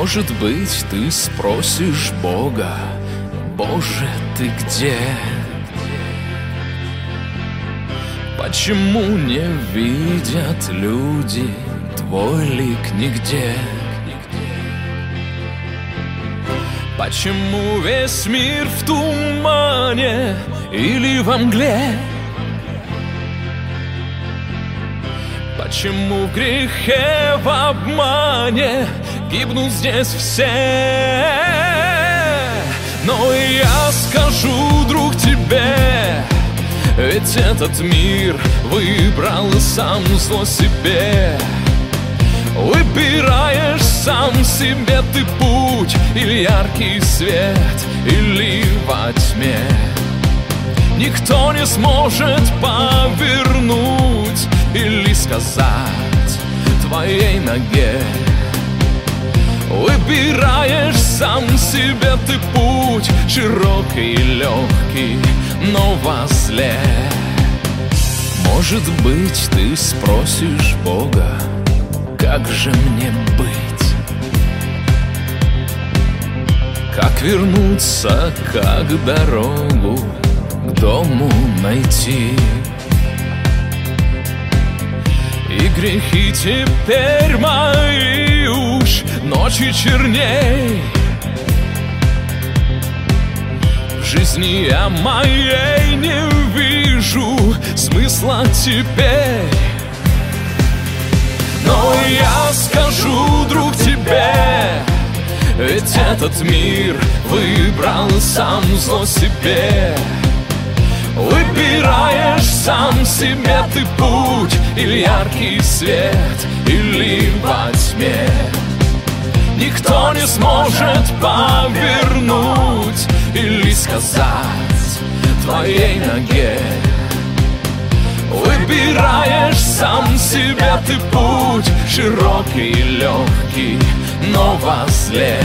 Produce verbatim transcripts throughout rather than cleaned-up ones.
Может быть, ты спросишь Бога: Боже, ты где? Почему не видят люди твой лик нигде? Почему весь мир в тумане или во мгле? Почему в грехе, в обмане гибнут здесь все? Но я скажу, друг, тебе, ведь этот мир выбрал сам зло себе. Выбираешь сам себе ты путь, или яркий свет, или во тьме. Никто не сможет повернуть или сказать твоей ноге. Выбираешь сам себе ты путь, широкий и легкий, но во зле. Может быть, ты спросишь Бога: как же мне быть? Как вернуться, как дорогу к дому найти? И грехи теперь мои уж ночи черней. В жизни я моей не вижу смысла теперь. Но я скажу, друг, тебе, ведь этот мир выбрал сам зло себе. Выбираешь сам себе ты путь, или яркий свет, или во тьме. Никто не сможет повернуть или сказать твоей ноге. Выбираешь сам себе ты путь, широкий и легкий, но во зле.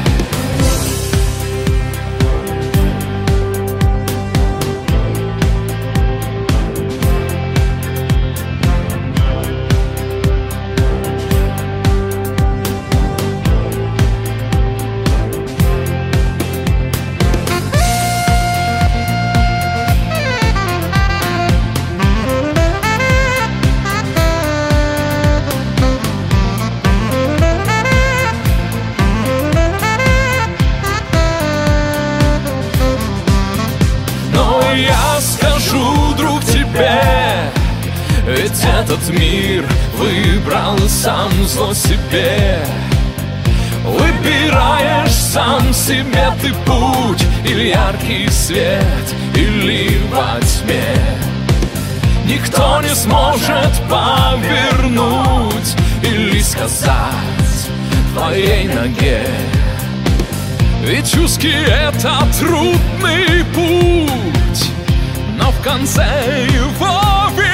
Я скажу, друг, тебе, ведь этот мир выбрал сам зло себе. Выбираешь сам себе ты путь, или яркий свет, или во тьме. Никто не сможет повернуть или сказать твоей ноге. Ведь узкий это трудный путь, но в конце его